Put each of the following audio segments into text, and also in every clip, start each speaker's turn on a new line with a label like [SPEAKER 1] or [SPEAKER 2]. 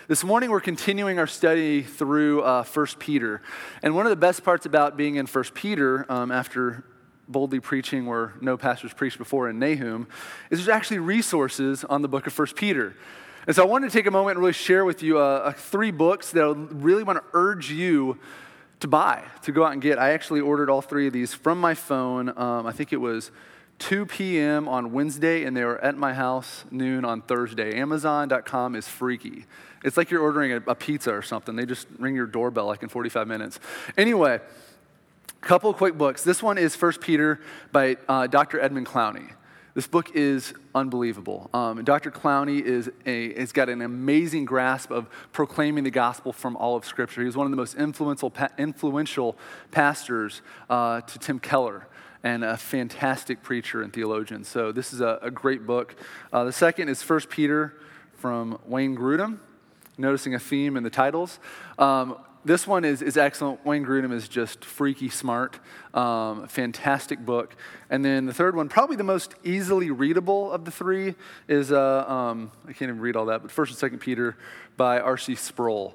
[SPEAKER 1] This morning we're continuing our study through 1 Peter. And one of the best parts about being in 1 Peter, after boldly preaching where no pastors preached before in Nahum, is there's actually resources on the book of 1 Peter. And so I wanted to take a moment and really share with you 3 books that I really want to urge you to buy, to go out and get. I actually ordered all 3 of these from my phone. I think it was 2 p.m. on Wednesday, and they were at my house noon on Thursday. Amazon.com is freaky. It's like you're ordering a pizza or something. They just ring your doorbell like in 45 minutes. Anyway, couple quick books. This one is 1 Peter by Dr. Edmund Clowney. This book is unbelievable. Dr. Clowney has got an amazing grasp of proclaiming the gospel from all of Scripture. He was one of the most influential pastors to Tim Keller, and a fantastic preacher and theologian. So this is a great book. The second is 1 Peter from Wayne Grudem, noticing a theme in the titles. This one is excellent. Wayne Grudem is just freaky smart. Fantastic book. And then the third one, probably the most easily readable of the 3, is, I can't even read all that, but 1 and 2 Peter by R.C. Sproul.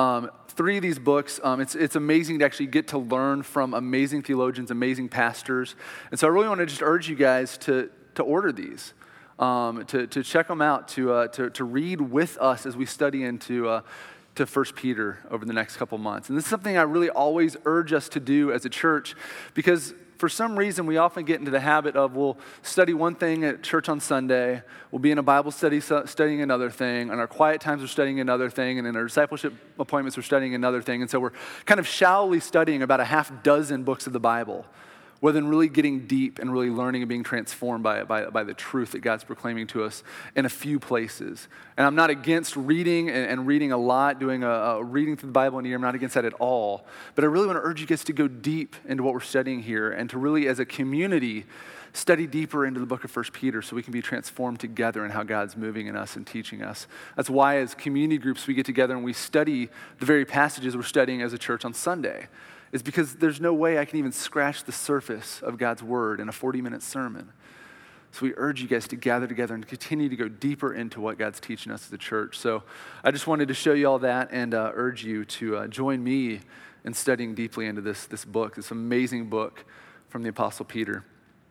[SPEAKER 1] 3 of these books, it's amazing to actually get to learn from amazing theologians, amazing pastors. And so I really want to just urge you guys to order these, to check them out, to read with us as we study into to 1 Peter over the next couple months. And this is something I really always urge us to do as a church, because for some reason we often get into the habit of we'll study one thing at church on Sunday, we'll be in a Bible study studying another thing, and our quiet times we're studying another thing, and in our discipleship appointments we're studying another thing. And so we're kind of shallowly studying about a half dozen books of the Bible, rather than really getting deep and really learning and being transformed by the truth that God's proclaiming to us in a few places. And I'm not against reading and reading a lot, doing a reading through the Bible in a year. I'm not against that at all. But I really want to urge you guys to go deep into what we're studying here and to really, as a community, study deeper into the book of 1 Peter so we can be transformed together in how God's moving in us and teaching us. That's why as community groups we get together and we study the very passages we're studying as a church on Sunday. Is because there's no way I can even scratch the surface of God's word in a 40-minute sermon. So we urge you guys to gather together and continue to go deeper into what God's teaching us as a church. So I just wanted to show you all that and urge you to join me in studying deeply into this book, this amazing book from the Apostle Peter.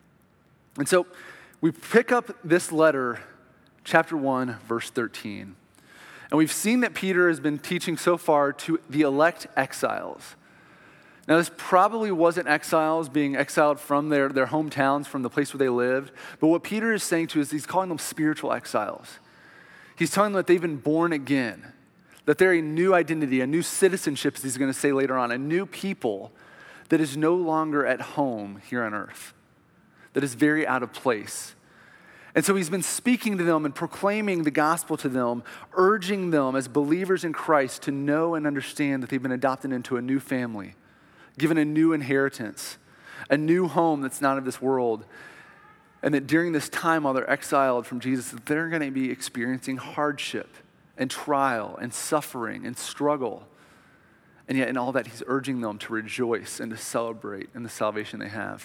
[SPEAKER 1] And so we pick up this letter, chapter 1, verse 13. And we've seen that Peter has been teaching so far to the elect exiles. Now, this probably wasn't exiles being exiled from their hometowns, from the place where they lived. But what Peter is saying to us, he's calling them spiritual exiles. He's telling them that they've been born again, that they're a new identity, a new citizenship, as he's going to say later on, a new people that is no longer at home here on earth, that is very out of place. And so he's been speaking to them and proclaiming the gospel to them, urging them as believers in Christ to know and understand that they've been adopted into a new family, given a new inheritance, a new home that's not of this world, and that during this time while they're exiled from Jesus, that they're going to be experiencing hardship and trial and suffering and struggle. And yet in all that, he's urging them to rejoice and to celebrate in the salvation they have.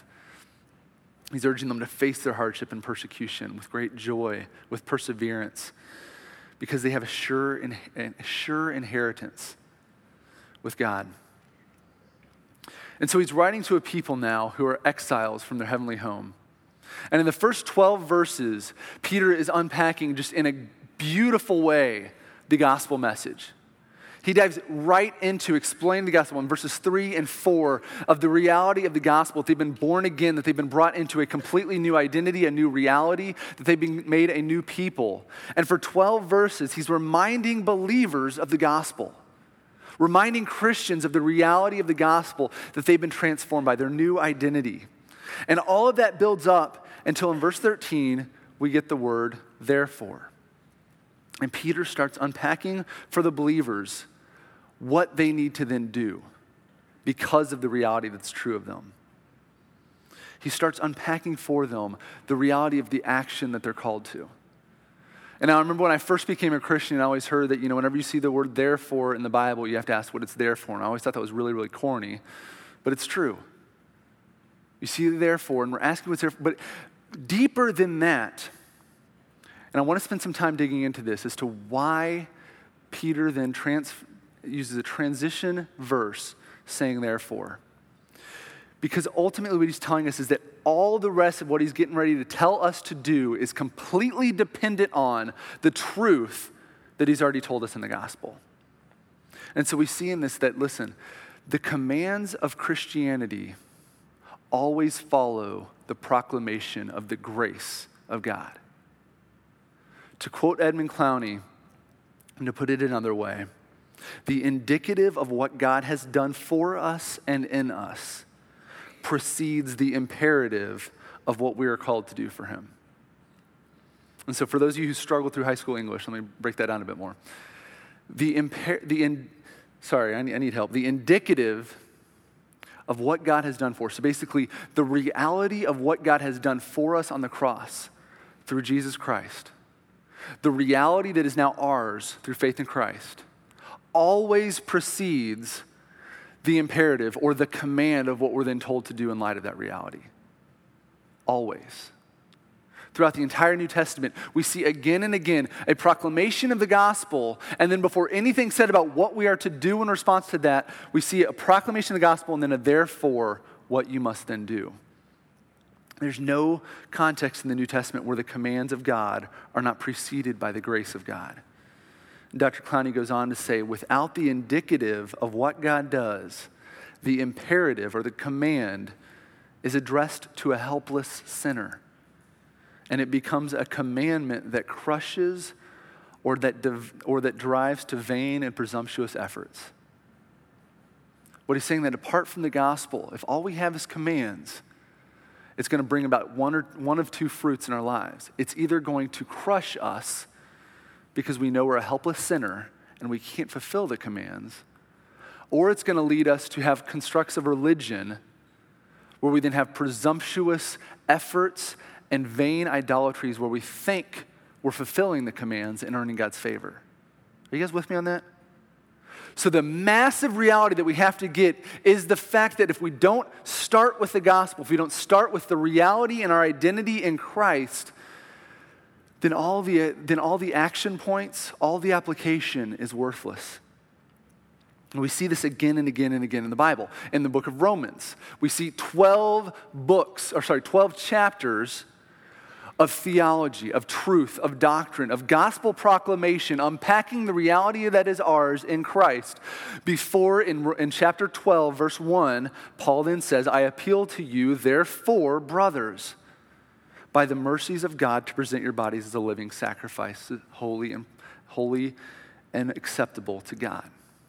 [SPEAKER 1] He's urging them to face their hardship and persecution with great joy, with perseverance, because they have a sure inheritance with God. And so he's writing to a people now who are exiles from their heavenly home. And in the first 12 verses, Peter is unpacking just in a beautiful way the gospel message. He dives right into explaining the gospel in verses 3 and 4 of the reality of the gospel, that they've been born again, that they've been brought into a completely new identity, a new reality, that they've been made a new people. And for 12 verses, he's reminding believers of the gospel, reminding Christians of the reality of the gospel, that they've been transformed by their new identity. And all of that builds up until in verse 13, we get the word therefore. And Peter starts unpacking for the believers what they need to then do because of the reality that's true of them. He starts unpacking for them the reality of the action that they're called to. And I remember when I first became a Christian, I always heard that, whenever you see the word therefore in the Bible, you have to ask what it's there for. And I always thought that was really, really corny, but it's true. You see the therefore, and we're asking what's there for, but deeper than that, and I want to spend some time digging into this as to why Peter then uses a transition verse saying therefore. Because ultimately what he's telling us is that all the rest of what he's getting ready to tell us to do is completely dependent on the truth that he's already told us in the gospel. And so we see in this that, listen, the commands of Christianity always follow the proclamation of the grace of God. To quote Edmund Clowney, and to put it another way, the indicative of what God has done for us and in us precedes the imperative of what we are called to do for him. And so for those of you who struggle through high school English, let me break that down a bit more. I need help. The indicative of what God has done for us. So basically, the reality of what God has done for us on the cross through Jesus Christ, the reality that is now ours through faith in Christ, always precedes the imperative or the command of what we're then told to do in light of that reality. Always. Throughout the entire New Testament, we see again and again a proclamation of the gospel, and then before anything said about what we are to do in response to that, we see a proclamation of the gospel and then a therefore what you must then do. There's no context in the New Testament where the commands of God are not preceded by the grace of God. Dr. Clowney goes on to say, without the indicative of what God does, the imperative or the command is addressed to a helpless sinner. And it becomes a commandment that crushes or that drives to vain and presumptuous efforts. What he's saying that apart from the gospel, if all we have is commands, it's going to bring about one of two fruits in our lives. It's either going to crush us because we know we're a helpless sinner and we can't fulfill the commands, or it's going to lead us to have constructs of religion where we then have presumptuous efforts and vain idolatries where we think we're fulfilling the commands and earning God's favor. Are you guys with me on that? So the massive reality that we have to get is the fact that if we don't start with the gospel, if we don't start with the reality and our identity in Christ, then all the action points, all the application is worthless. And we see this again and again and again in the Bible. In the book of Romans, we see 12 chapters of theology, of truth, of doctrine, of gospel proclamation, unpacking the reality that is ours in Christ. Before, in chapter 12, verse 1, Paul then says, I appeal to you, therefore, brothers, by the mercies of God, to present your bodies as a living sacrifice, holy and acceptable to God.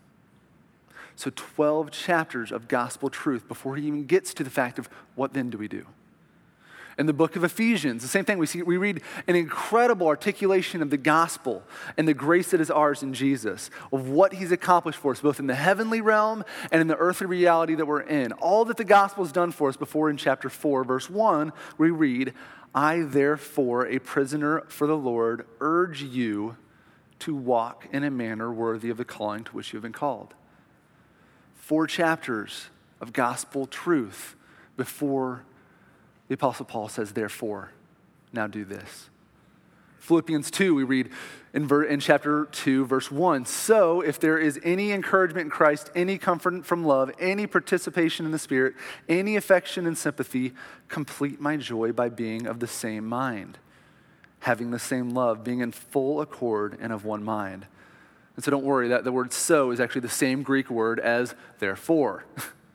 [SPEAKER 1] So 12 chapters of gospel truth before he even gets to the fact of what then do we do. In the book of Ephesians, the same thing. We read an incredible articulation of the gospel and the grace that is ours in Jesus, of what he's accomplished for us, both in the heavenly realm and in the earthly reality that we're in. All that the gospel has done for us before in chapter 4, verse 1, we read, I therefore, a prisoner for the Lord, urge you to walk in a manner worthy of the calling to which you have been called. 4 chapters of gospel truth before the Apostle Paul says, therefore, now do this. Philippians 2, we read in chapter 2, verse 1, so if there is any encouragement in Christ, any comfort from love, any participation in the Spirit, any affection and sympathy, complete my joy by being of the same mind, having the same love, being in full accord and of one mind. And so don't worry, that the word so is actually the same Greek word as therefore.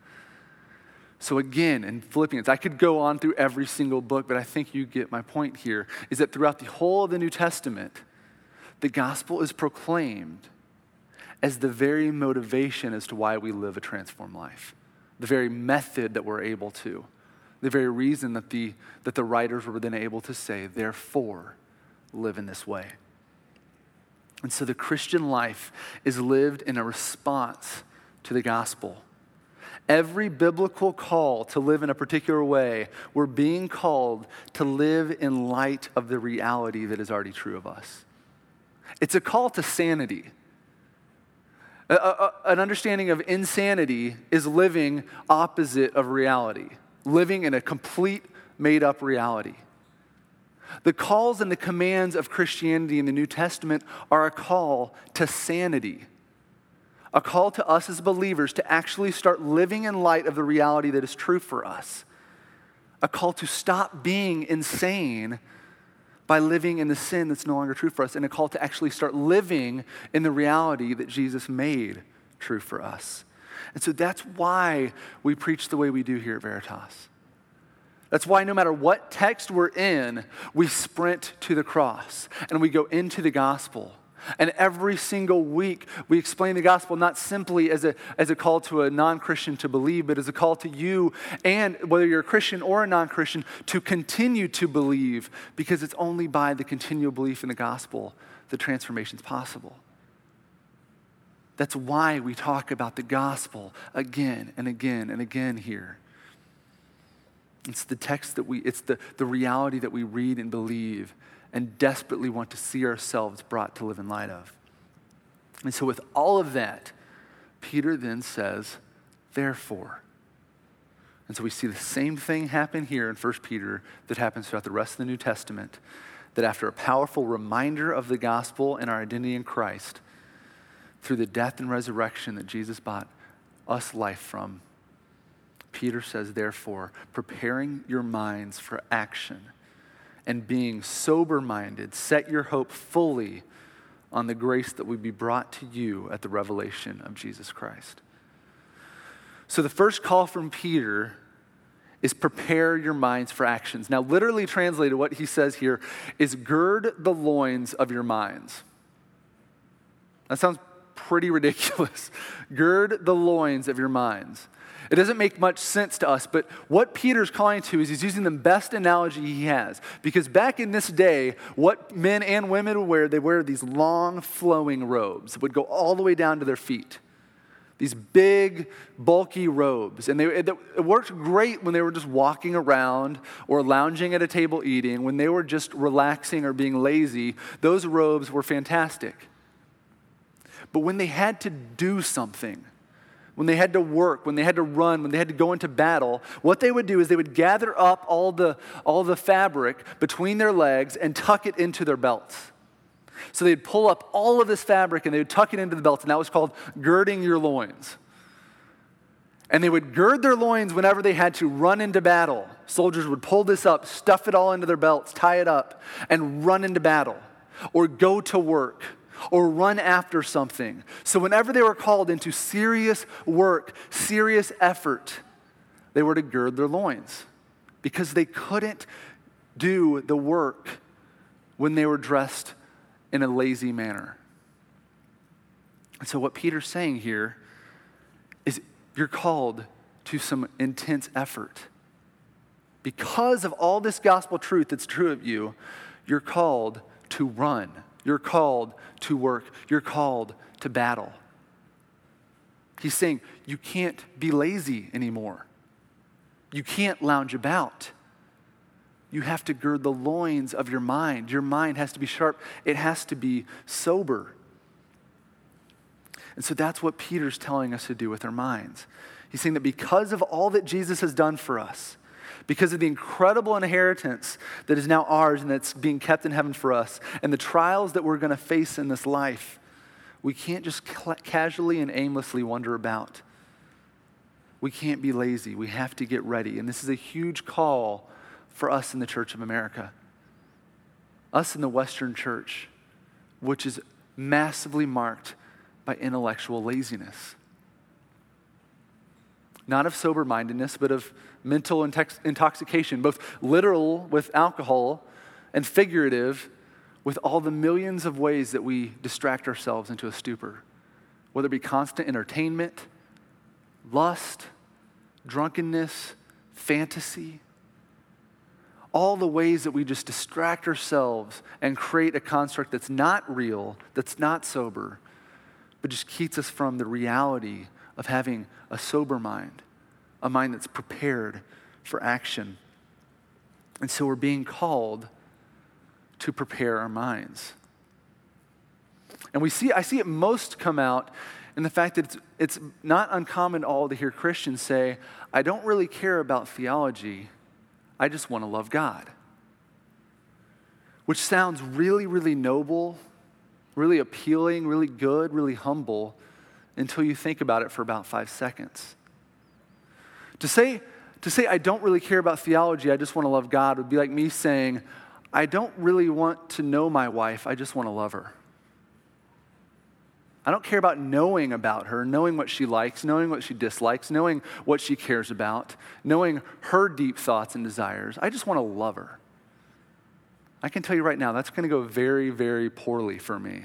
[SPEAKER 1] So again, in Philippians, I could go on through every single book, but I think you get my point here, is that throughout the whole of the New Testament, the gospel is proclaimed as the very motivation as to why we live a transformed life, the very method that we're able to, the very reason that the writers were then able to say, therefore, live in this way. And so the Christian life is lived in a response to the gospel. Every biblical call to live in a particular way, we're being called to live in light of the reality that is already true of us. It's a call to sanity. An understanding of insanity is living opposite of reality, living in a complete made-up reality. The calls and the commands of Christianity in the New Testament are a call to sanity, a call to us as believers to actually start living in light of the reality that is true for us, a call to stop being insane by living in the sin that's no longer true for us, and a call to actually start living in the reality that Jesus made true for us. And so that's why we preach the way we do here at Veritas. That's why no matter what text we're in, we sprint to the cross and we go into the gospel. And every single week, we explain the gospel not simply as a call to a non-Christian to believe, but as a call to you, and whether you're a Christian or a non-Christian, to continue to believe, because it's only by the continual belief in the gospel that transformation is possible. That's why we talk about the gospel again and again and again here. It's the text it's the reality that we read and believe and desperately want to see ourselves brought to live in light of. And so with all of that, Peter then says, therefore. And so we see the same thing happen here in 1 Peter that happens throughout the rest of the New Testament, that after a powerful reminder of the gospel and our identity in Christ, through the death and resurrection that Jesus bought us life from, Peter says, therefore, preparing your minds for action and being sober-minded, set your hope fully on the grace that will be brought to you at the revelation of Jesus Christ. So the first call from Peter is prepare your minds for actions. Now, literally translated, what he says here is gird the loins of your minds. That sounds pretty ridiculous. Gird the loins of your minds. It doesn't make much sense to us, but what Peter's calling to is he's using the best analogy he has. Because back in this day, what men and women would wear, they wear these long flowing robes that would go all the way down to their feet. These big, bulky robes. And it worked great when they were just walking around or lounging at a table eating. When they were just relaxing or being lazy, those robes were fantastic. But when they had to do something, when they had to work, when they had to run, when they had to go into battle, what they would do is they would gather up all the fabric between their legs and tuck it into their belts. So they'd pull up all of this fabric and they would tuck it into the belts, and that was called girding your loins. And they would gird their loins whenever they had to run into battle. Soldiers would pull this up, stuff it all into their belts, tie it up, and run into battle, or go to work, or run after something. So whenever they were called into serious work, serious effort, they were to gird their loins because they couldn't do the work when they were dressed in a lazy manner. And so what Peter's saying here is you're called to some intense effort. Because of all this gospel truth that's true of you, you're called to run. You're called to work. You're called to battle. He's saying you can't be lazy anymore. You can't lounge about. You have to gird the loins of your mind. Your mind has to be sharp. It has to be sober. And so that's what Peter's telling us to do with our minds. He's saying that because of all that Jesus has done for us, because of the incredible inheritance that is now ours and that's being kept in heaven for us, and the trials that we're going to face in this life, we can't just casually and aimlessly wander about. We can't be lazy. We have to get ready. And this is a huge call for us in the Church of America. Us in the Western Church, which is massively marked by intellectual laziness. Not of sober-mindedness, but of mental intoxication, both literal with alcohol and figurative with all the millions of ways that we distract ourselves into a stupor, whether it be constant entertainment, lust, drunkenness, fantasy, all the ways that we just distract ourselves and create a construct that's not real, that's not sober, but just keeps us from the reality of having a sober mind, a mind that's prepared for action. And so we're being called to prepare our minds. And I see it most come out in the fact that it's not uncommon at all to hear Christians say, I don't really care about theology, I just want to love God. which sounds really, really noble, really appealing, really good, really humble, until you think about it for about 5 seconds. To say, I don't really care about theology, I just want to love God, would be like me saying, I don't really want to know my wife, I just want to love her. I don't care about knowing about her, knowing what she likes, knowing what she dislikes, knowing what she cares about, knowing her deep thoughts and desires. I just want to love her. I can tell you right now, that's going to go very, very poorly for me.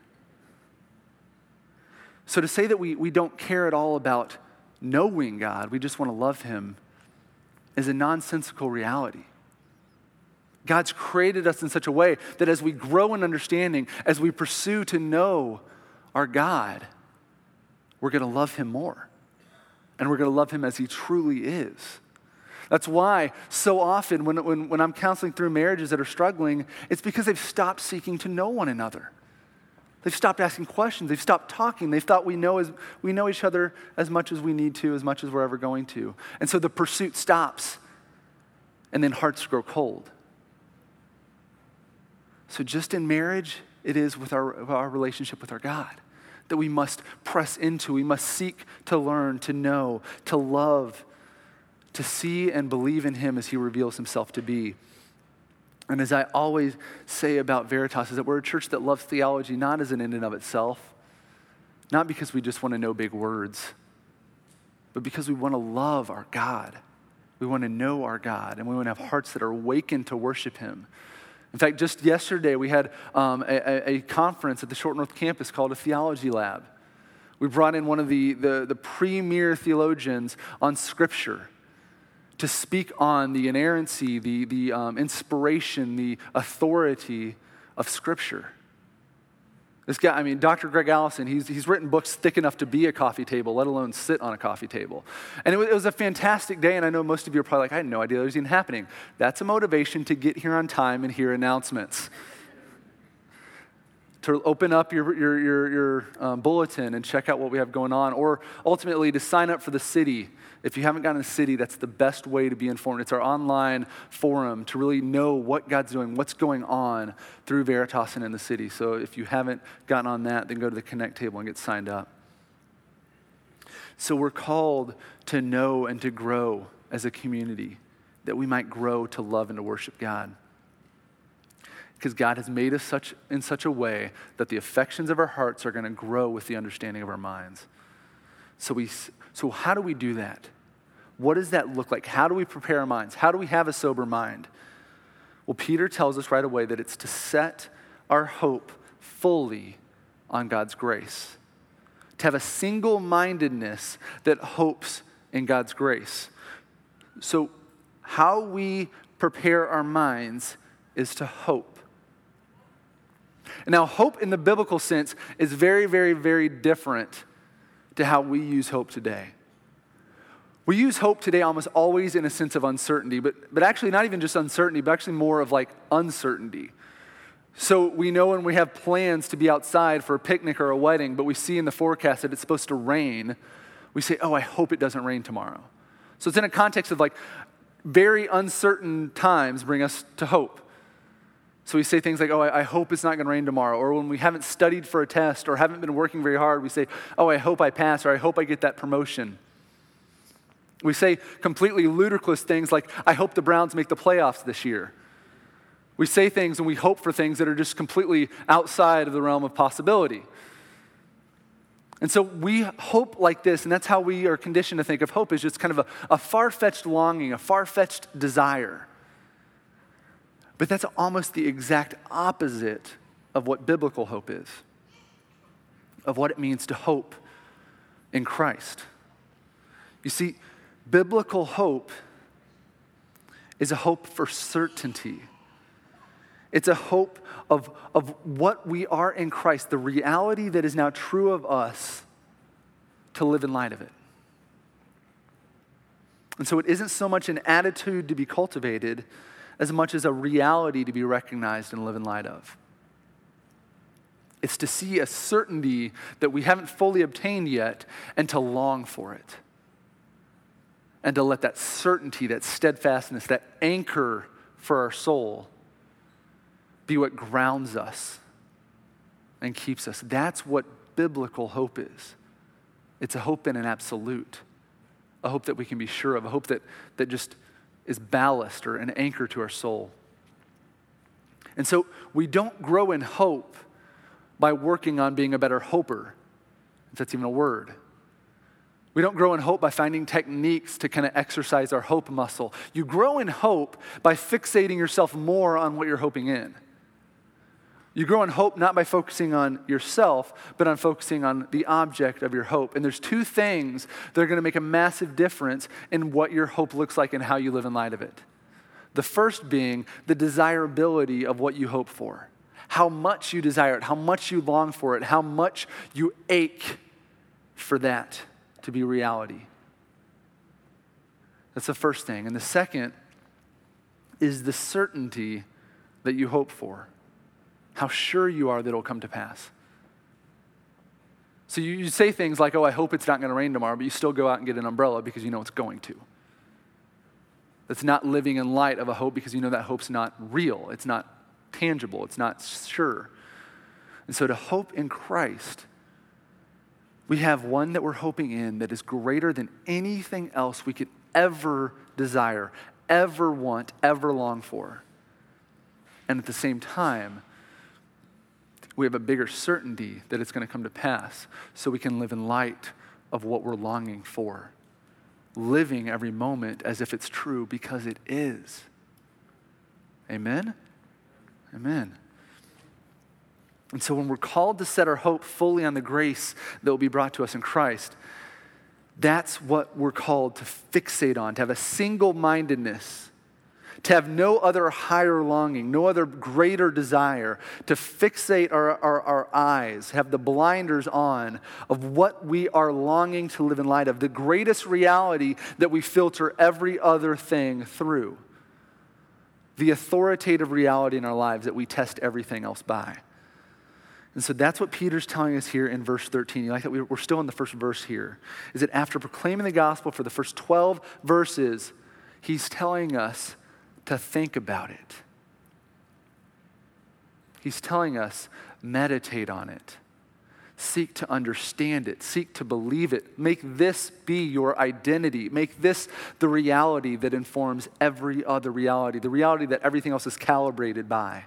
[SPEAKER 1] So to say that we don't care at all about knowing God, we just want to love him, is a nonsensical reality. God's created us in such a way that as we grow in understanding, as we pursue to know our God, we're going to love him more. And we're going to love him as he truly is. That's why so often when I'm counseling through marriages that are struggling, it's because they've stopped seeking to know one another. They've stopped asking questions. They've stopped talking. They've thought we know each other as much as we need to, as much as we're ever going to. And so the pursuit stops, and then hearts grow cold. So just in marriage, it is with our relationship with our God that we must press into. We must seek to learn, to know, to love, to see and believe in him as he reveals himself to be. And as I always say about Veritas, is that we're a church that loves theology not as an end in of itself, not because we just want to know big words, but because we want to love our God. We want to know our God, and we want to have hearts that are awakened to worship him. In fact, just yesterday we had a conference at the Short North campus called a theology lab. We brought in one of the premier theologians on Scripture to speak on the inerrancy, the inspiration, the authority of Scripture. This guy, Dr. Greg Allison, he's written books thick enough to be a coffee table, let alone sit on a coffee table. And it was a fantastic day, and I know most of you are probably like, I had no idea that was even happening. That's a motivation to get here on time and hear announcements. To open up your bulletin and check out what we have going on, or ultimately to sign up for the city. If you haven't gotten to the city, that's the best way to be informed. It's our online forum to really know what God's doing, what's going on through Veritas and in the city. So if you haven't gotten on that, then go to the Connect table and get signed up. So we're called to know and to grow as a community, that we might grow to love and to worship God. Because God has made us in such a way that the affections of our hearts are going to grow with the understanding of our minds. So how do we do that? What does that look like? How do we prepare our minds? How do we have a sober mind? Well, Peter tells us right away that it's to set our hope fully on God's grace. To have a single-mindedness that hopes in God's grace. So how we prepare our minds is to hope. Now, hope in the biblical sense is very, very, very different to how we use hope today. We use hope today almost always in a sense of uncertainty, but actually not even just uncertainty, but actually more of like uncertainty. So we know when we have plans to be outside for a picnic or a wedding, but we see in the forecast that it's supposed to rain, we say, oh, I hope it doesn't rain tomorrow. So it's in a context of like very uncertain times bring us to hope. So we say things like, oh, I hope it's not going to rain tomorrow. Or when we haven't studied for a test or haven't been working very hard, we say, oh, I hope I pass, or I hope I get that promotion. We say completely ludicrous things like, I hope the Browns make the playoffs this year. We say things and we hope for things that are just completely outside of the realm of possibility. And so we hope like this, and that's how we are conditioned to think of hope, is just kind of a far-fetched longing, a far-fetched desire. But that's almost the exact opposite of what biblical hope is, of what it means to hope in Christ. You see, biblical hope is a hope for certainty. It's a hope of what we are in Christ, the reality that is now true of us, to live in light of it. And so it isn't so much an attitude to be cultivated as much as a reality to be recognized and live in light of. It's to see a certainty that we haven't fully obtained yet and to long for it. And to let that certainty, that steadfastness, that anchor for our soul be what grounds us and keeps us. That's what biblical hope is. It's a hope in an absolute, a hope that we can be sure of, a hope that just is ballast or an anchor to our soul. And so we don't grow in hope by working on being a better hoper, if that's even a word. We don't grow in hope by finding techniques to kind of exercise our hope muscle. You grow in hope by fixating yourself more on what you're hoping in. You grow in hope not by focusing on yourself, but on focusing on the object of your hope. And there's two things that are going to make a massive difference in what your hope looks like and how you live in light of it. The first being the desirability of what you hope for. How much you desire it, how much you long for it, how much you ache for that to be reality. That's the first thing. And the second is the certainty that you hope for. How sure you are that it'll come to pass. So you say things like, oh, I hope it's not going to rain tomorrow, but you still go out and get an umbrella because you know it's going to. That's not living in light of a hope because you know that hope's not real. It's not tangible. It's not sure. And so to hope in Christ, we have one that we're hoping in that is greater than anything else we could ever desire, ever want, ever long for. And at the same time, we have a bigger certainty that it's going to come to pass so we can live in light of what we're longing for. Living every moment as if it's true because it is. Amen? Amen. And so when we're called to set our hope fully on the grace that will be brought to us in Christ, that's what we're called to fixate on, to have a single-mindedness, to have no other higher longing, no other greater desire, to fixate our eyes, have the blinders on of what we are longing to live in light of, the greatest reality that we filter every other thing through, the authoritative reality in our lives that we test everything else by. And so that's what Peter's telling us here in verse 13. You like that? We're still in the first verse here. Is that after proclaiming the gospel for the first 12 verses, he's telling us to think about it. He's telling us, meditate on it. Seek to understand it. Seek to believe it. Make this be your identity. Make this the reality that informs every other reality, the reality that everything else is calibrated by.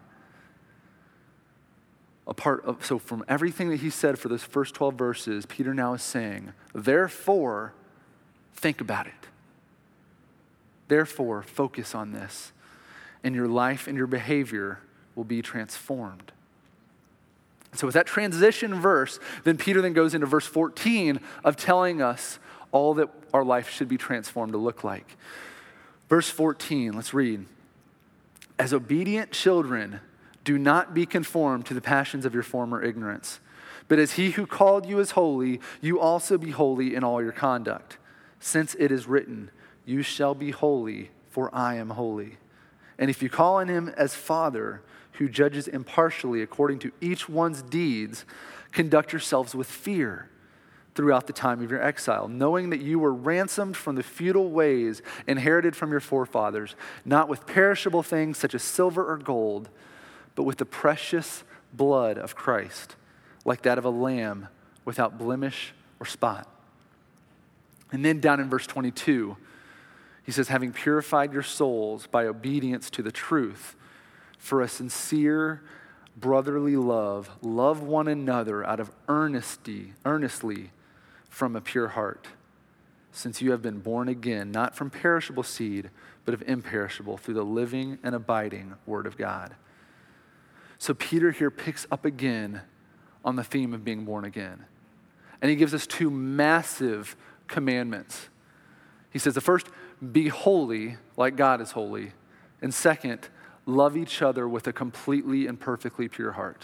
[SPEAKER 1] So from everything that he said for those first 12 verses, Peter now is saying, therefore, think about it. Therefore, focus on this, and your life and your behavior will be transformed. So with that transition verse, then Peter then goes into verse 14 of telling us all that our life should be transformed to look like. Verse 14, let's read. As obedient children, do not be conformed to the passions of your former ignorance, but as he who called you is holy, you also be holy in all your conduct. Since it is written, you shall be holy, for I am holy. And if you call on him as Father, who judges impartially according to each one's deeds, conduct yourselves with fear throughout the time of your exile, knowing that you were ransomed from the futile ways inherited from your forefathers, not with perishable things such as silver or gold, but with the precious blood of Christ, like that of a lamb without blemish or spot. And then down in verse 22, he says, having purified your souls by obedience to the truth, for a sincere brotherly love, love one another out of earnestly from a pure heart, since you have been born again, not from perishable seed, but of imperishable, through the living and abiding word of God. So Peter here picks up again on the theme of being born again. And he gives us two massive commandments. He says the first, be holy like God is holy. And second, love each other with a completely and perfectly pure heart.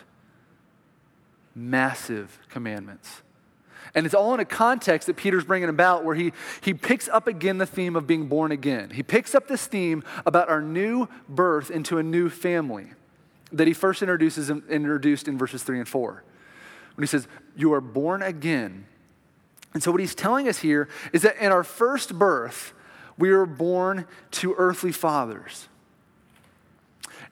[SPEAKER 1] Massive commandments. And it's all in a context that Peter's bringing about where he picks up again the theme of being born again. He picks up this theme about our new birth into a new family that he first introduced in verses 3 and 4. When he says, you are born again. And so what he's telling us here is that in our first birth, we were born to earthly fathers.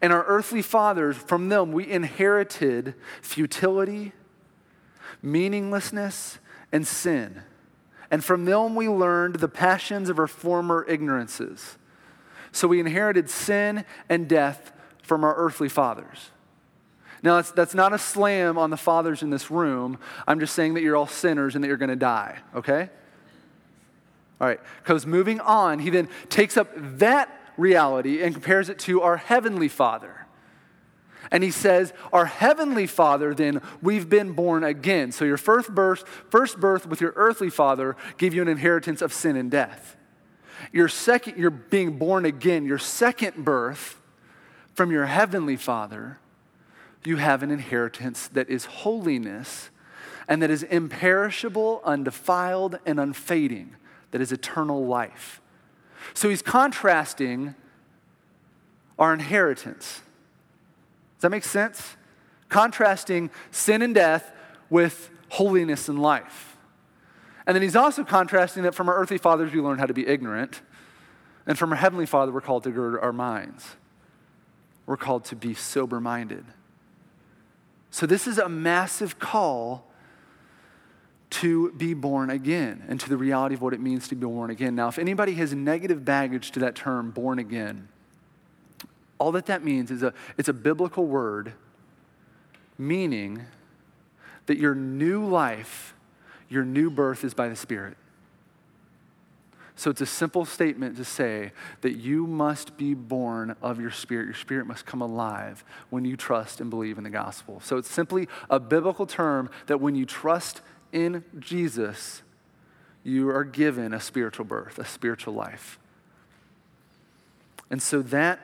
[SPEAKER 1] And our earthly fathers, from them we inherited futility, meaninglessness, and sin. And from them we learned the passions of our former ignorances. So we inherited sin and death from our earthly fathers. Now, that's not a slam on the fathers in this room. I'm just saying that you're all sinners and that you're going to die, okay? All right, because moving on, he then takes up that reality and compares it to our heavenly Father. And he says, our heavenly Father, then, we've been born again. So your first birth with your earthly father gave you an inheritance of sin and death. You're being born again, your second birth from your heavenly Father, you have an inheritance that is holiness and that is imperishable, undefiled, and unfading, that is eternal life. So he's contrasting our inheritance. Does that make sense? Contrasting sin and death with holiness and life. And then he's also contrasting that from our earthly fathers we learn how to be ignorant, and from our heavenly Father we're called to gird our minds. We're called to be sober-minded. So this is a massive call to be born again and to the reality of what it means to be born again. Now, if anybody has negative baggage to that term, born again, all that means is it's a biblical word meaning that your new life, your new birth is by the Spirit. So it's a simple statement to say that you must be born of your spirit. Your spirit must come alive when you trust and believe in the gospel. So it's simply a biblical term that when you trust in Jesus, you are given a spiritual birth, a spiritual life. And so that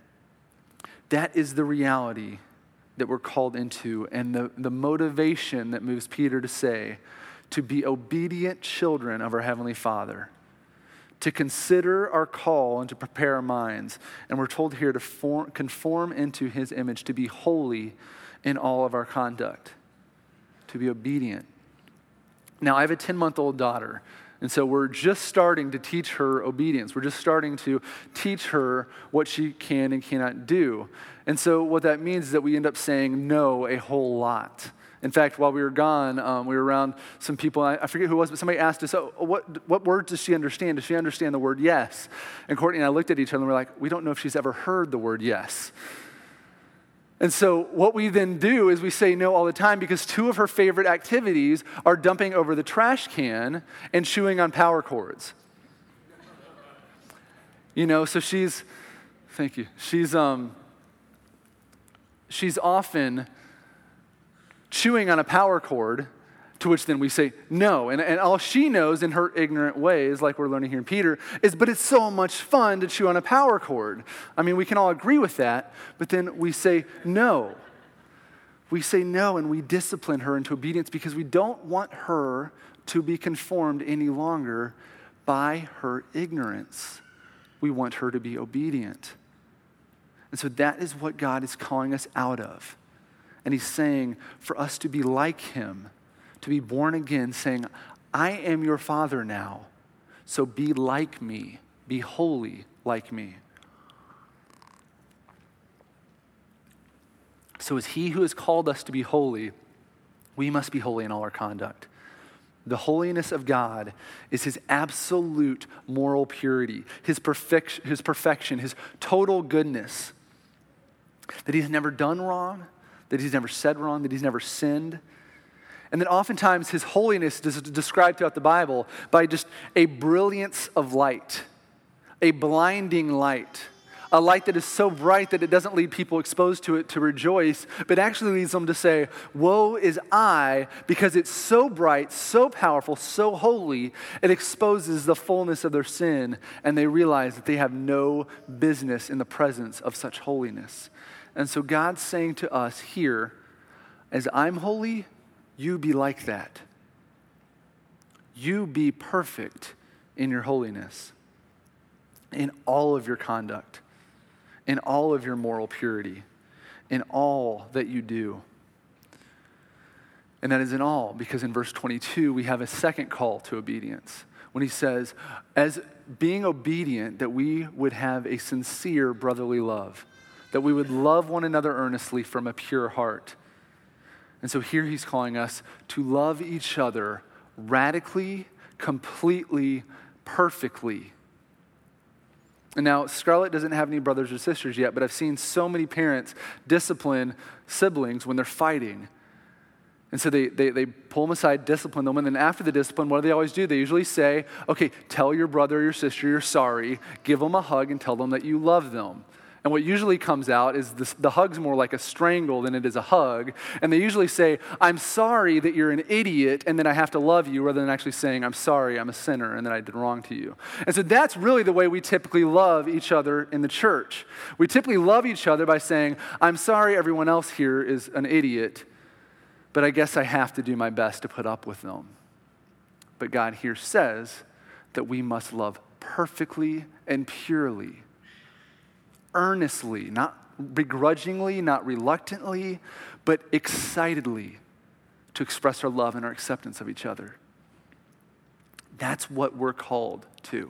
[SPEAKER 1] is the reality that we're called into, and the motivation that moves Peter to say, to be obedient children of our Heavenly Father, to consider our call and to prepare our minds. And we're told here to conform into his image, to be holy in all of our conduct, to be obedient. Now, I have a 10-month-old daughter, and so we're just starting to teach her obedience. We're just starting to teach her what she can and cannot do. And so what that means is that we end up saying no a whole lot. In fact, while we were gone, we were around some people, I forget who it was, but somebody asked us, what word does she understand? Does she understand the word yes? And Courtney and I looked at each other and we're like, we don't know if she's ever heard the word yes. And so what we then do is we say no all the time because two of her favorite activities are dumping over the trash can and chewing on power cords. So thank you. She's often chewing on a power cord, to which then we say no. And all she knows in her ignorant ways, like we're learning here in Peter, is, but it's so much fun to chew on a power cord. I mean, we can all agree with that, but then we say no. We say no and we discipline her into obedience because we don't want her to be conformed any longer by her ignorance. We want her to be obedient. And so that is what God is calling us out of. And he's saying for us to be like him, to be born again, saying, I am your Father now, so be like me, be holy like me. So as he who has called us to be holy, we must be holy in all our conduct. The holiness of God is his absolute moral purity, his perfection, his total goodness, that he's never done wrong, that he's never said wrong, that he's never sinned. And then oftentimes his holiness is described throughout the Bible by just a brilliance of light, a blinding light, a light that is so bright that it doesn't lead people exposed to it to rejoice, but actually leads them to say, woe is I, because it's so bright, so powerful, so holy, it exposes the fullness of their sin, and they realize that they have no business in the presence of such holiness. And so God's saying to us here, as I'm holy, you be like that. You be perfect in your holiness, in all of your conduct, in all of your moral purity, in all that you do. And that is in all, because in verse 22, we have a second call to obedience. When he says, as being obedient, that we would have a sincere brotherly love, that we would love one another earnestly from a pure heart. And so here he's calling us to love each other radically, completely, perfectly. And now, Scarlett doesn't have any brothers or sisters yet, but I've seen so many parents discipline siblings when they're fighting. And so they pull them aside, discipline them, and then after the discipline, what do they always do? They usually say, okay, tell your brother or your sister you're sorry, give them a hug, and tell them that you love them. And what usually comes out is the hug's more like a strangle than it is a hug. And they usually say, I'm sorry that you're an idiot, and then I have to love you, rather than actually saying, I'm sorry, I'm a sinner, and that I did wrong to you. And so that's really the way we typically love each other in the church. We typically love each other by saying, I'm sorry everyone else here is an idiot, but I guess I have to do my best to put up with them. But God here says that we must love perfectly and purely, earnestly, not begrudgingly, not reluctantly, but excitedly to express our love and our acceptance of each other. That's what we're called to.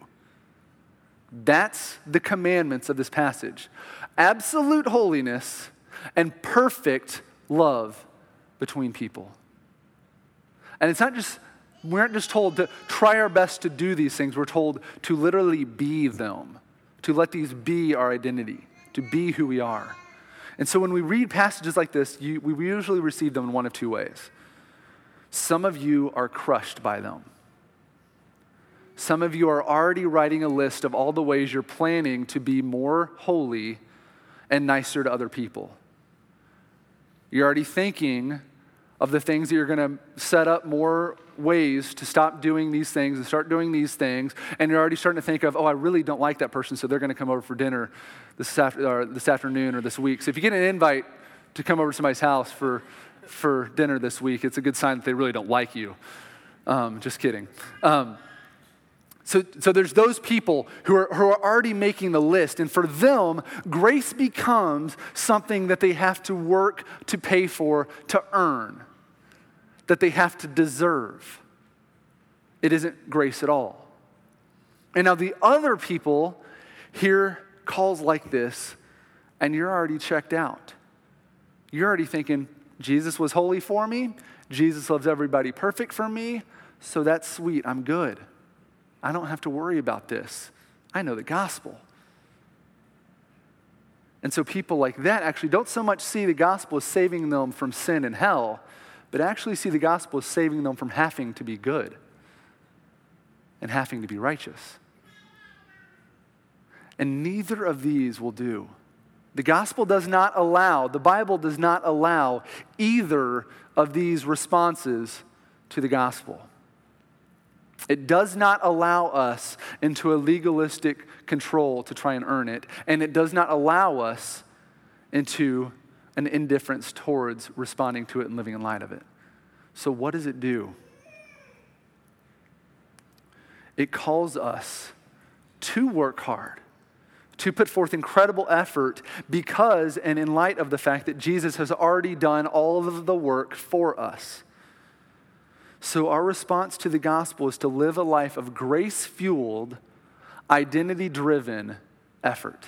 [SPEAKER 1] That's the commandments of this passage. Absolute holiness and perfect love between people. And it's not just, we aren't just told to try our best to do these things. We're told to literally be them. To let these be our identity, to be who we are. And so when we read passages like this, we usually receive them in one of two ways. Some of you are crushed by them. Some of you are already writing a list of all the ways you're planning to be more holy and nicer to other people. You're already thinking of the things that you're going to set up more ways to stop doing these things and start doing these things, and you're already starting to think of, oh, I really don't like that person, so they're going to come over for dinner this afternoon or this week. So if you get an invite to come over to somebody's house for dinner this week, it's a good sign that they really don't like you. Just kidding. So there's those people who are already making the list, and for them, grace becomes something that they have to work to pay for, to earn, that they have to deserve. It isn't grace at all. And now the other people hear calls like this, and you're already checked out. You're already thinking, Jesus was holy for me, Jesus loves everybody perfect for me, so that's sweet, I'm good. I don't have to worry about this. I know the gospel. And so people like that actually don't so much see the gospel as saving them from sin and hell, but actually see the gospel as saving them from having to be good and having to be righteous. And neither of these will do. The gospel does not allow, the Bible does not allow either of these responses to the gospel. It does not allow us into a legalistic control to try and earn it, and it does not allow us into an indifference towards responding to it and living in light of it. So what does it do? It calls us to work hard, to put forth incredible effort because and in light of the fact that Jesus has already done all of the work for us. So our response to the gospel is to live a life of grace-fueled, identity-driven effort.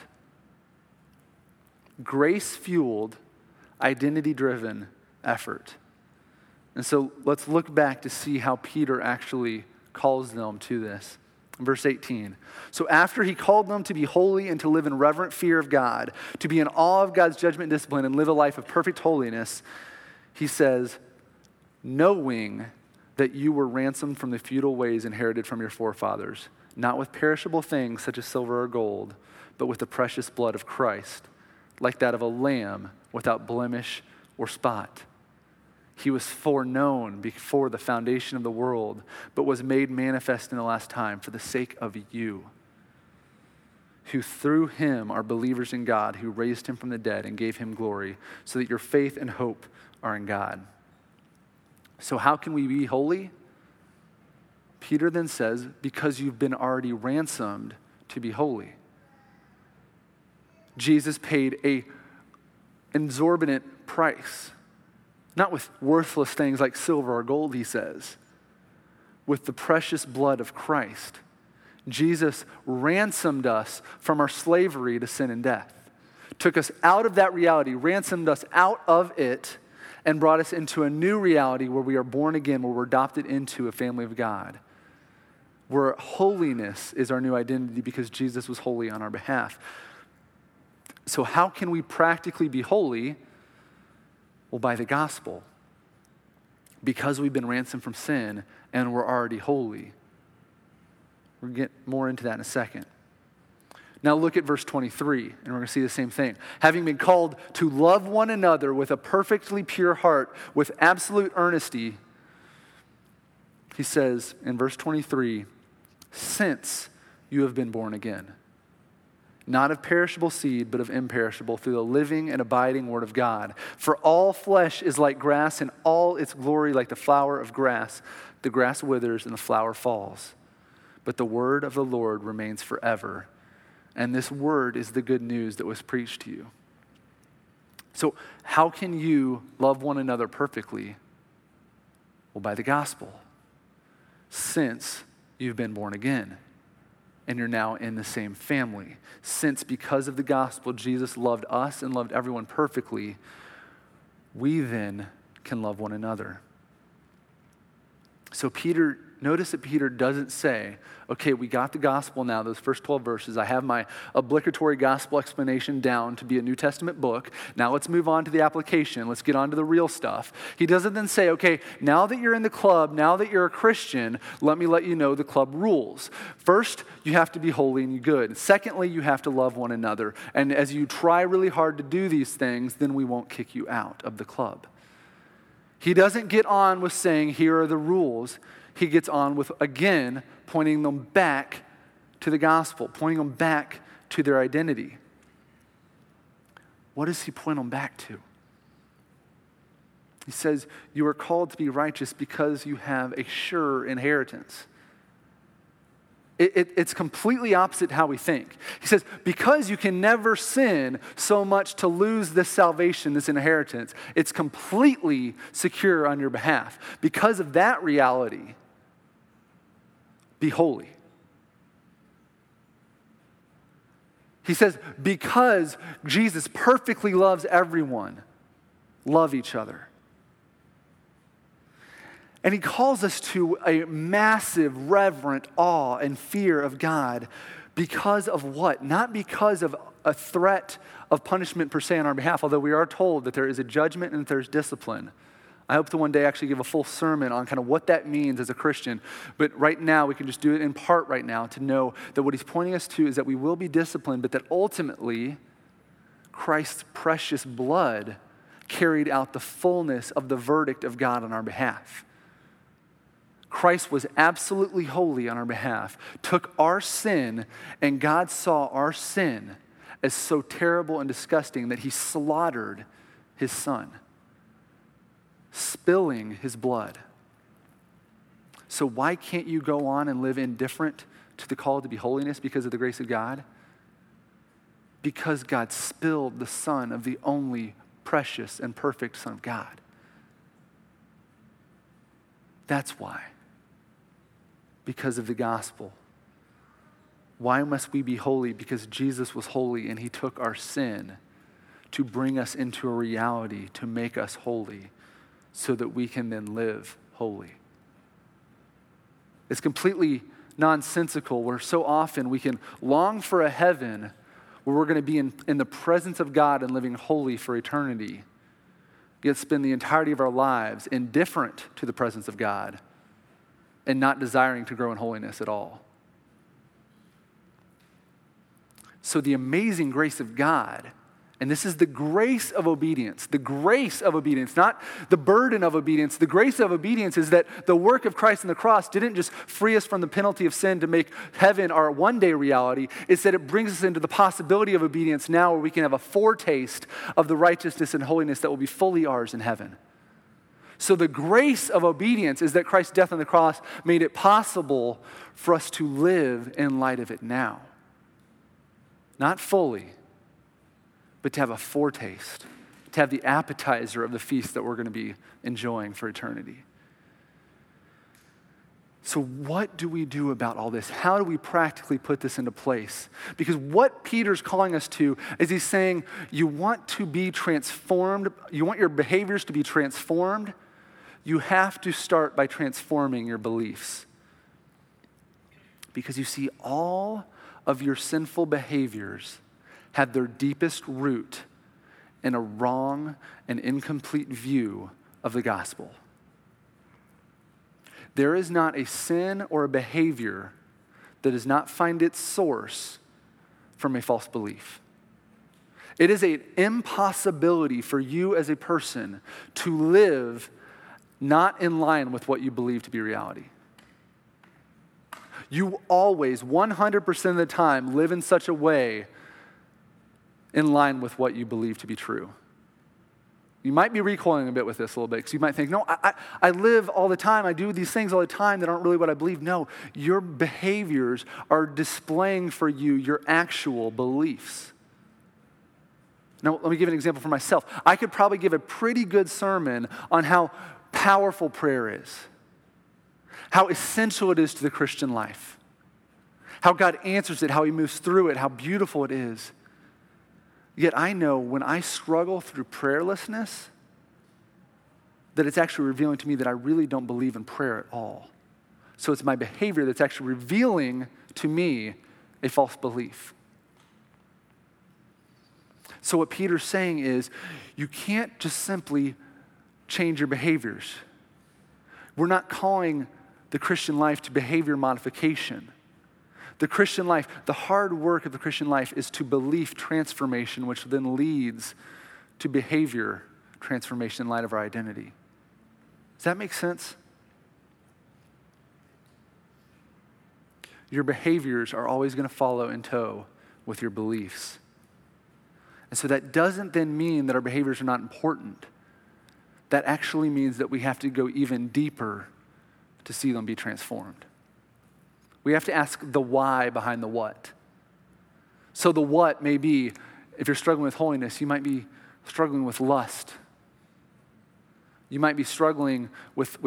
[SPEAKER 1] Grace-fueled, identity-driven effort. And so let's look back to see how Peter actually calls them to this. Verse 18. So after he called them to be holy and to live in reverent fear of God, to be in awe of God's judgment and discipline and live a life of perfect holiness, he says, knowing that you were ransomed from the futile ways inherited from your forefathers, not with perishable things such as silver or gold, but with the precious blood of Christ, like that of a lamb without blemish or spot. He was foreknown before the foundation of the world, but was made manifest in the last time for the sake of you, who through him are believers in God, who raised him from the dead and gave him glory, so that your faith and hope are in God. So how can we be holy? Peter then says, because you've been already ransomed to be holy. Jesus paid an exorbitant price. Not with worthless things like silver or gold, he says. With the precious blood of Christ. Jesus ransomed us from our slavery to sin and death, took us out of that reality, ransomed us out of it, and brought us into a new reality where we are born again, where we're adopted into a family of God, where holiness is our new identity because Jesus was holy on our behalf. So how can we practically be holy? Well, by the gospel. Because we've been ransomed from sin and we're already holy. We'll get more into that in a second. Now look at verse 23, and we're going to see the same thing. Having been called to love one another with a perfectly pure heart, with absolute earnesty, he says in verse 23, since you have been born again, not of perishable seed, but of imperishable, through the living and abiding word of God. For all flesh is like grass, and all its glory like the flower of grass. The grass withers and the flower falls, but the word of the Lord remains forever. And this word is the good news that was preached to you. So how can you love one another perfectly? Well, by the gospel. Since you've been born again and you're now in the same family. Since because of the gospel, Jesus loved us and loved everyone perfectly, we then can love one another. So notice that Peter doesn't say, okay, we got the gospel now, those first 12 verses. I have my obligatory gospel explanation down to be a New Testament book. Now let's move on to the application. Let's get on to the real stuff. He doesn't then say, okay, now that you're in the club, now that you're a Christian, let me let you know the club rules. First, you have to be holy and good. Secondly, you have to love one another. And as you try really hard to do these things, then we won't kick you out of the club. He doesn't get on with saying, here are the rules. He gets on with, again, pointing them back to the gospel, pointing them back to their identity. What does he point them back to? He says, you are called to be righteous because you have a sure inheritance. It's completely opposite how we think. He says, because you can never sin so much to lose this salvation, this inheritance, it's completely secure on your behalf. Because of that reality, be holy. He says, because Jesus perfectly loves everyone, love each other. And he calls us to a massive, reverent awe and fear of God because of what? Not because of a threat of punishment per se on our behalf, although we are told that there is a judgment and that there's discipline. I hope to one day actually give a full sermon on kind of what that means as a Christian. But right now, we can just do it in part right now to know that what he's pointing us to is that we will be disciplined, but that ultimately, Christ's precious blood carried out the fullness of the verdict of God on our behalf. Christ was absolutely holy on our behalf, took our sin, and God saw our sin as so terrible and disgusting that he slaughtered his son, spilling his blood. So why can't you go on and live indifferent to the call to be holiness because of the grace of God? Because God spilled the son of the only precious and perfect Son of God. That's why. Because of the gospel. Why must we be holy? Because Jesus was holy and he took our sin to bring us into a reality, to make us holy, so that we can then live holy. It's completely nonsensical where so often we can long for a heaven where we're going to be in the presence of God and living holy for eternity, yet spend the entirety of our lives indifferent to the presence of God and not desiring to grow in holiness at all. So the amazing grace of God, and this is the grace of obedience, not the burden of obedience. The grace of obedience is that the work of Christ on the cross didn't just free us from the penalty of sin to make heaven our one-day reality. It's that it brings us into the possibility of obedience now where we can have a foretaste of the righteousness and holiness that will be fully ours in heaven. So the grace of obedience is that Christ's death on the cross made it possible for us to live in light of it now. Not fully, but to have a foretaste, to have the appetizer of the feast that we're going to be enjoying for eternity. So what do we do about all this? How do we practically put this into place? Because what Peter's calling us to is he's saying, you want to be transformed, you want your behaviors to be transformed, you have to start by transforming your beliefs. Because you see, all of your sinful behaviors have their deepest root in a wrong and incomplete view of the gospel. There is not a sin or a behavior that does not find its source from a false belief. It is an impossibility for you as a person to live not in line with what you believe to be reality. You always, 100% of the time, live in such a way in line with what you believe to be true. You might be recoiling a bit with this a little bit because you might think, no, I live all the time. I do these things all the time that aren't really what I believe. No, your behaviors are displaying for you your actual beliefs. Now, let me give an example for myself. I could probably give a pretty good sermon on how powerful prayer is, how essential it is to the Christian life, how God answers it, how he moves through it, how beautiful it is. Yet I know when I struggle through prayerlessness, that it's actually revealing to me that I really don't believe in prayer at all. So it's my behavior that's actually revealing to me a false belief. So what Peter's saying is, you can't just simply change your behaviors. We're not calling the Christian life to behavior modification. The Christian life, the hard work of the Christian life is to belief transformation, which then leads to behavior transformation in light of our identity. Does that make sense? Your behaviors are always going to follow in tow with your beliefs. And so that doesn't then mean that our behaviors are not important. That actually means that we have to go even deeper to see them be transformed. We have to ask the why behind the what. So the what may be, if you're struggling with holiness, you might be struggling with lust. You might be struggling with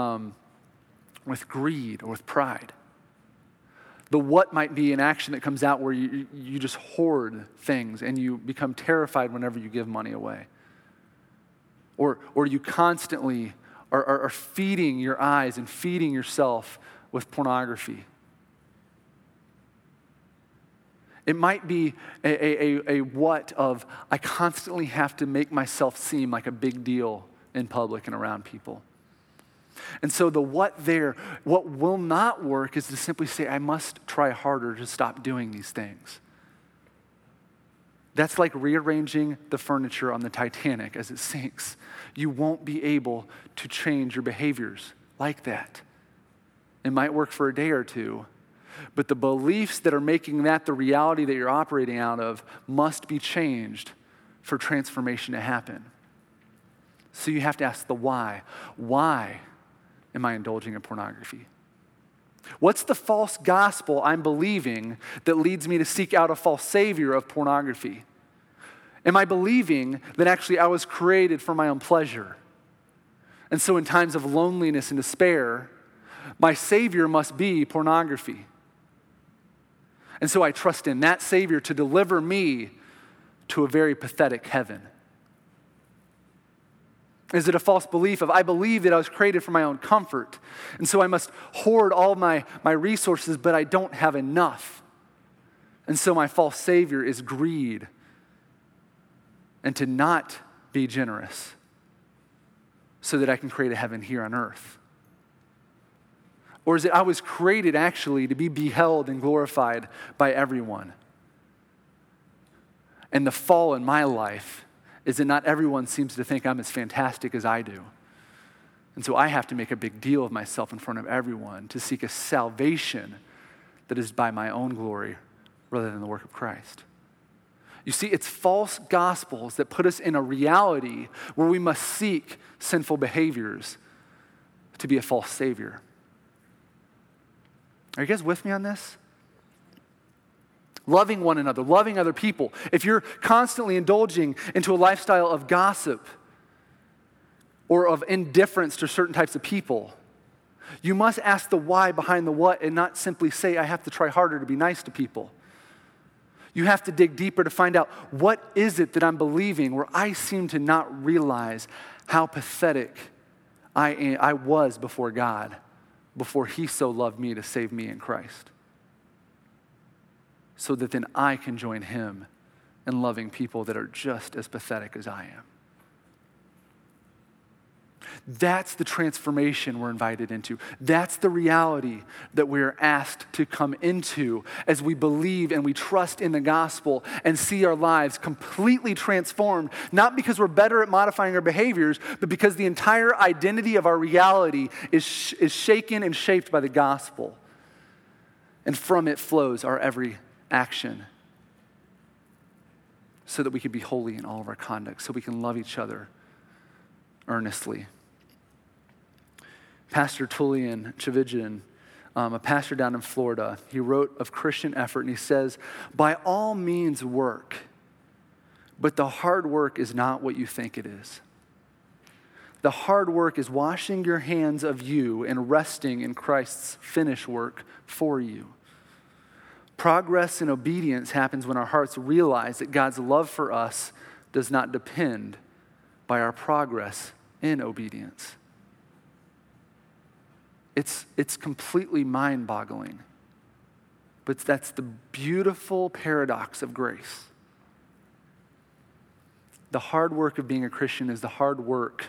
[SPEAKER 1] greed or with pride. The what might be an action that comes out where you just hoard things and you become terrified whenever you give money away. Or you constantly are feeding your eyes and feeding yourself with pornography. It might be a what of, I constantly have to make myself seem like a big deal in public and around people. And so the what there, what will not work is to simply say, I must try harder to stop doing these things. That's like rearranging the furniture on the Titanic as it sinks. You won't be able to change your behaviors like that. It might work for a day or two, but the beliefs that are making that the reality that you're operating out of must be changed for transformation to happen. So you have to ask the why. Why am I indulging in pornography? What's the false gospel I'm believing that leads me to seek out a false savior of pornography? Am I believing that actually I was created for my own pleasure? And so in times of loneliness and despair, my savior must be pornography. And so I trust in that Savior to deliver me to a very pathetic heaven. Is it a false belief of, I believe that I was created for my own comfort, and so I must hoard all my resources, but I don't have enough. And so my false Savior is greed and to not be generous so that I can create a heaven here on earth? Or is it I was created actually to be beheld and glorified by everyone? And the fall in my life is that not everyone seems to think I'm as fantastic as I do. And so I have to make a big deal of myself in front of everyone to seek a salvation that is by my own glory rather than the work of Christ. You see, it's false gospels that put us in a reality where we must seek sinful behaviors to be a false savior. Are you guys with me on this? Loving one another, loving other people. If you're constantly indulging into a lifestyle of gossip or of indifference to certain types of people, You must ask the why behind the what and not simply say, I have to try harder to be nice to people. You have to dig deeper to find out, what is it that I'm believing where I seem to not realize how pathetic I was before God, before he so loved me to save me in Christ. So that then I can join him in loving people that are just as pathetic as I am. That's the transformation we're invited into. That's the reality that we're asked to come into as we believe and we trust in the gospel and see our lives completely transformed, not because we're better at modifying our behaviors, but because the entire identity of our reality is shaken and shaped by the gospel. And from it flows our every action so that we can be holy in all of our conduct, so we can love each other earnestly. Pastor Tullian Tchividjian, a pastor down in Florida, he wrote of Christian effort and he says, by all means work, but the hard work is not what you think it is. The hard work is washing your hands of you and resting in Christ's finished work for you. Progress and obedience happens when our hearts realize that God's love for us does not depend by our progress in obedience. It's completely mind-boggling. But that's the beautiful paradox of grace. The hard work of being a Christian is the hard work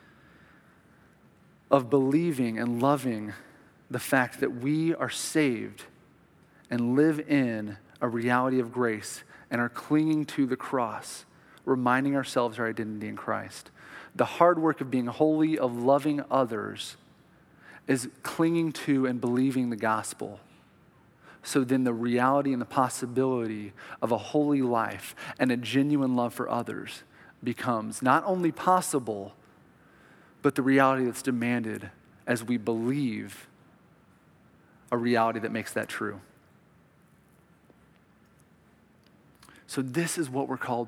[SPEAKER 1] of believing and loving the fact that we are saved and live in a reality of grace and are clinging to the cross, reminding ourselves our identity in Christ. The hard work of being holy, of loving others, is clinging to and believing the gospel. So then the reality and the possibility of a holy life and a genuine love for others becomes not only possible, but the reality that's demanded as we believe a reality that makes that true. So this is what we're called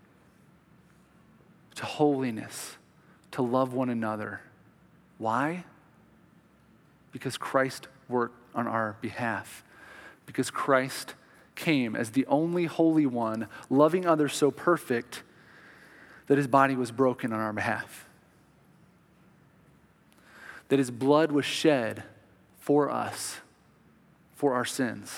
[SPEAKER 1] to holiness, to love one another. Why? Because Christ worked on our behalf. Because Christ came as the only holy one, loving others so perfect that his body was broken on our behalf. That his blood was shed for us, for our sins.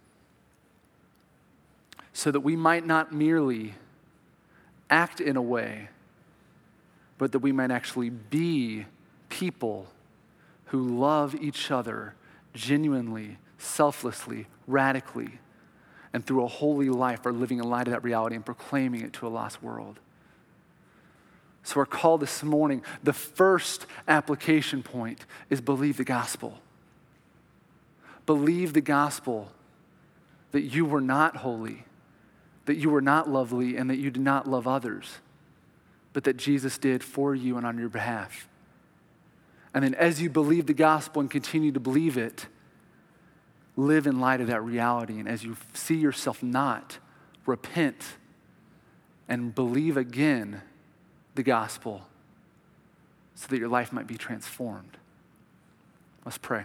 [SPEAKER 1] So that we might not merely act in a way, but that we might actually be people who love each other genuinely, selflessly, radically, and through a holy life are living in light of that reality and proclaiming it to a lost world. So our call this morning, the first application point is believe the gospel. Believe the gospel that you were not holy, that you were not lovely, and that you did not love others, but that Jesus did for you and on your behalf. And then as you believe the gospel and continue to believe it, live in light of that reality. And as you see yourself not, repent and believe again the gospel so that your life might be transformed. Let's pray.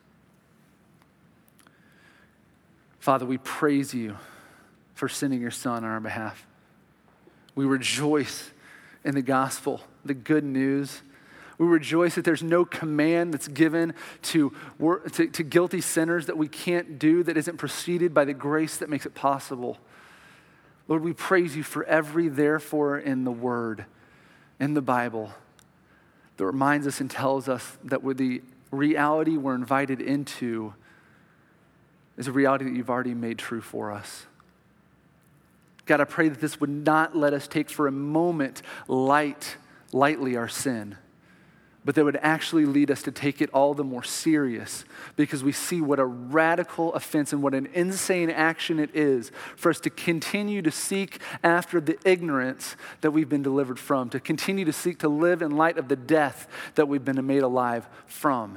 [SPEAKER 1] Father, we praise you for sending your Son on our behalf. We rejoice in the gospel, the good news. We rejoice that there's no command that's given to guilty sinners that we can't do, that isn't preceded by the grace that makes it possible. Lord, we praise you for every therefore in the Word, in the Bible, that reminds us and tells us that with the reality we're invited into is a reality that you've already made true for us. God, I pray that this would not let us take for a moment lightly our sin, but that would actually lead us to take it all the more serious because we see what a radical offense and what an insane action it is for us to continue to seek after the ignorance that we've been delivered from, to continue to seek to live in light of the death that we've been made alive from.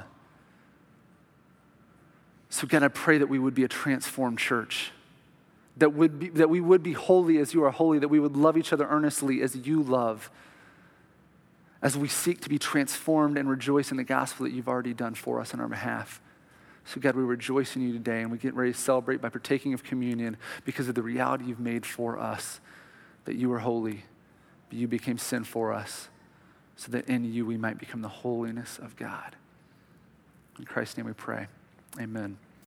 [SPEAKER 1] So God, I pray that we would be a transformed church, that we would be holy as you are holy, that we would love each other earnestly as you love. as we seek to be transformed and rejoice in the gospel that you've already done for us on our behalf. So God, we rejoice in you today, and we get ready to celebrate by partaking of communion because of the reality you've made for us, that you are holy, but you became sin for us, so that in you we might become the holiness of God. In Christ's name we pray, amen.